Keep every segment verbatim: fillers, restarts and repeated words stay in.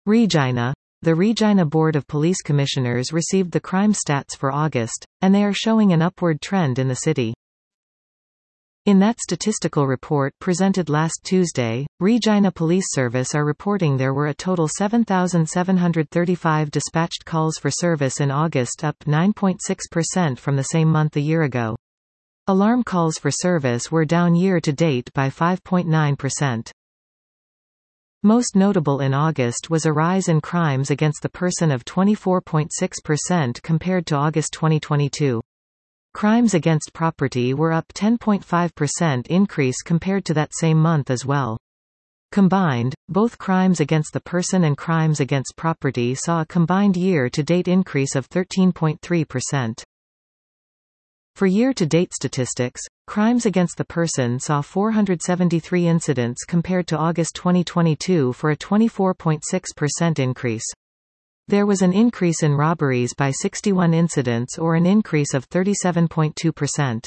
Regina. The Regina Board of Police Commissioners received the crime stats for August, and they are showing an upward trend in the city. In that statistical report presented last Tuesday, Regina Police Service are reporting there were a total seven thousand seven hundred thirty-five dispatched calls for service in August, up nine point six percent from the same month a year ago. Alarm calls for service were down year-to-date by five point nine percent. Most notable in August was a rise in crimes against the person of twenty-four point six percent compared to August twenty twenty-two. Crimes against property were up ten point five percent increase compared to that same month as well. Combined, both crimes against the person and crimes against property saw a combined year-to-date increase of thirteen point three percent. For year-to-date statistics, crimes against the person saw four hundred seventy-three incidents compared to August twenty twenty-two for a twenty-four point six percent increase. There was an increase in robberies by sixty-one incidents, or an increase of thirty-seven point two percent.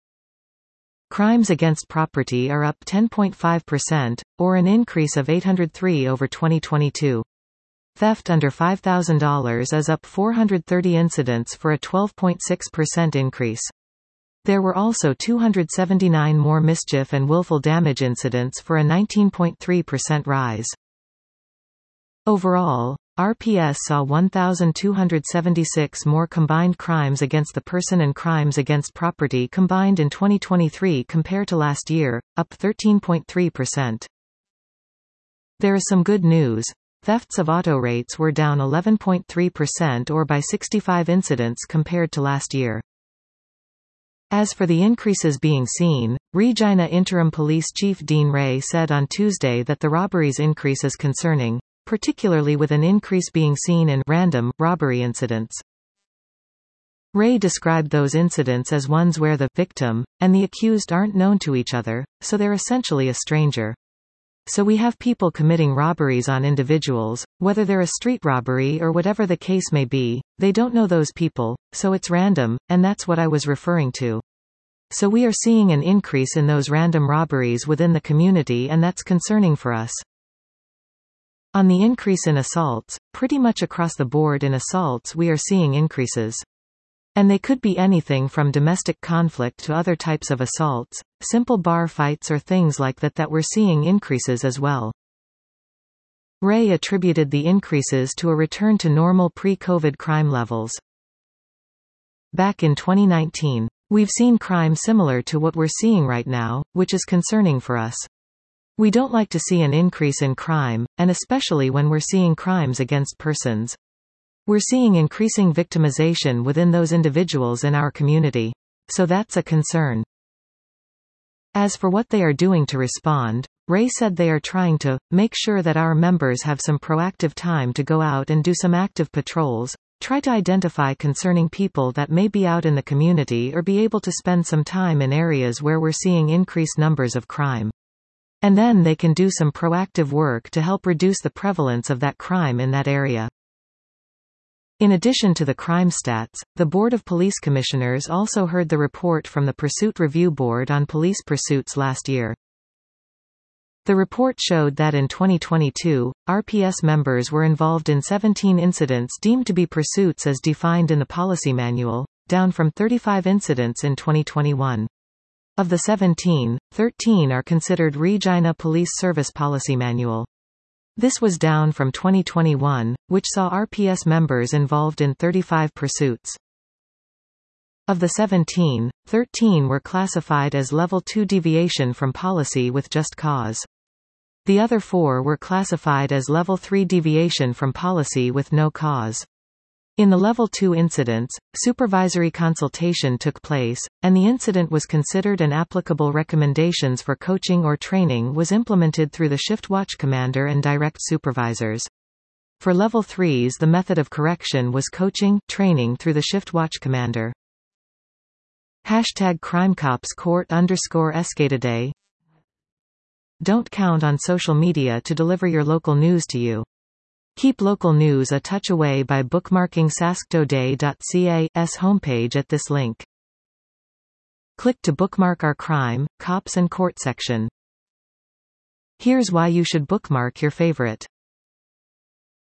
Crimes against property are up ten point five percent, or an increase of eight hundred three over twenty twenty-two. Theft under five thousand dollars is up four hundred thirty incidents for a twelve point six percent increase. There were also two hundred seventy-nine more mischief and willful damage incidents for a nineteen point three percent rise. Overall, R P S saw one thousand two hundred seventy-six more combined crimes against the person and crimes against property combined in twenty twenty-three compared to last year, up thirteen point three percent. There is some good news. Thefts of auto rates were down eleven point three percent, or by sixty-five incidents compared to last year. As for the increases being seen, Regina Interim Police Chief Dean Ray said on Tuesday that the robberies increase is concerning, particularly with an increase being seen in random robbery incidents. Ray described those incidents as ones where the victim and the accused aren't known to each other, so they're essentially a stranger. So we have people committing robberies on individuals, whether they're a street robbery or whatever the case may be, they don't know those people, so it's random, and that's what I was referring to. So we are seeing an increase in those random robberies within the community, and that's concerning for us. On the increase in assaults, pretty much across the board in assaults we are seeing increases. And they could be anything from domestic conflict to other types of assaults, simple bar fights or things like that that we're seeing increases as well. Ray attributed the increases to a return to normal pre-COVID crime levels. Back in twenty nineteen, we've seen crime similar to what we're seeing right now, which is concerning for us. We don't like to see an increase in crime, and especially when we're seeing crimes against persons. We're seeing increasing victimization within those individuals in our community. So that's a concern. As for what they are doing to respond, Ray said they are trying to make sure that our members have some proactive time to go out and do some active patrols, try to identify concerning people that may be out in the community or be able to spend some time in areas where we're seeing increased numbers of crime. And then they can do some proactive work to help reduce the prevalence of that crime in that area. In addition to the crime stats, the Board of Police Commissioners also heard the report from the Pursuit Review Board on police pursuits last year. The report showed that in twenty twenty-two, R P S members were involved in seventeen incidents deemed to be pursuits as defined in the policy manual, down from thirty-five incidents in twenty twenty-one. Of the seventeen, thirteen are considered Regina Police Service Policy Manual. This was down from twenty twenty-one, which saw R P S members involved in thirty-five pursuits. Of the seventeen, thirteen were classified as Level two deviation from policy with just cause. The other four were classified as Level three deviation from policy with no cause. In the Level two incidents, supervisory consultation took place, and the incident was considered and applicable recommendations for coaching or training was implemented through the shift watch commander and direct supervisors. For Level threes, the method of correction was coaching, training through the shift watch commander. Hashtag CrimeCops Court underscore Escataday. Don't count on social media to deliver your local news to you. Keep local news a touch away by bookmarking sasktoday dot c a's homepage at this link. Click to bookmark our crime, cops and court section. Here's why you should bookmark your favorite